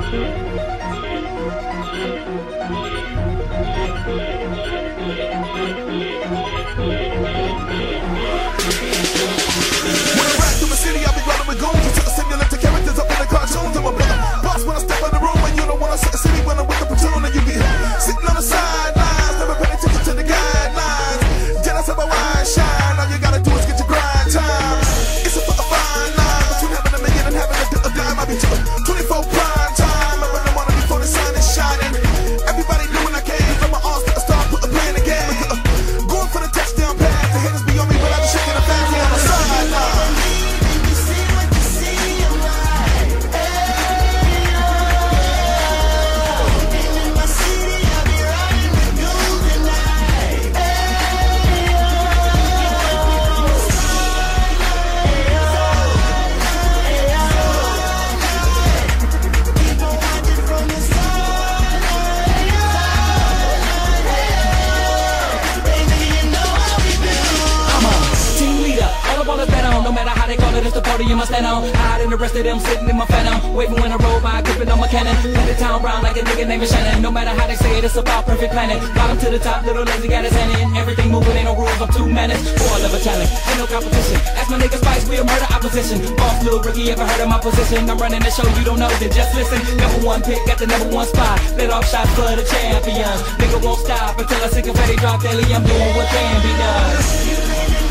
You must stand on. Hide in the rest of them sitting in my phantom. Waving when I roll by, gripping on my cannon. Let the town round like a nigga named Shannon. No matter how they say it, it's about perfect planning. Bottom to the top, little lazy got his hand in. Everything moving, ain't no rules, I'm 2 minutes. 4 level challenge, ain't no competition. Ask my nigga Spice, we a murder opposition. Boss little rookie, ever heard of my position? I'm running the show, you don't know, then just listen. Number 1 pick, got the number 1 spot. Let off shots for the champions. Nigga won't stop until I see confetti drop daily. I'm doing what can be done.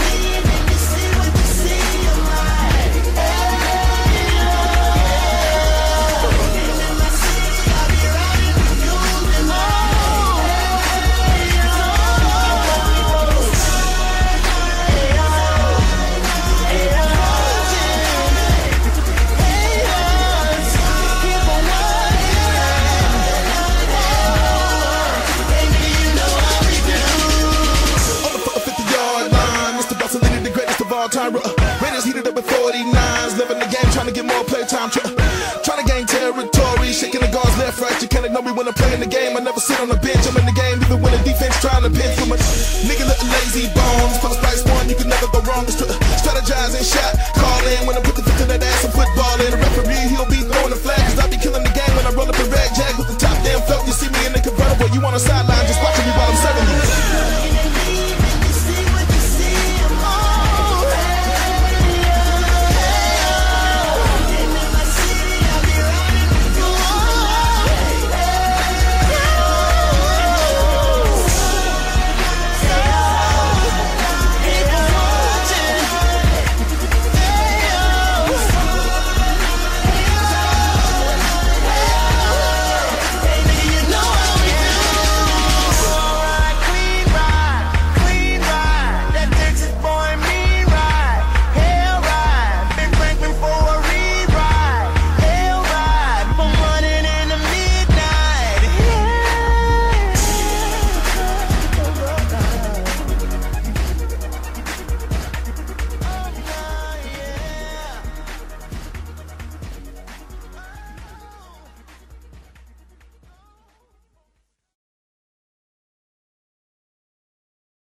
Raiders heated up with 49s, living the game, trying to get more playtime, trying to gain territory, shaking the guards left, right. You can't ignore me when I'm playing the game. I never sit on the bench, I'm in the game, even when the defense trying to pinch with my nigga little lazy bones. Plus price one, you can never go wrong. Strategize and shot, call in when I put the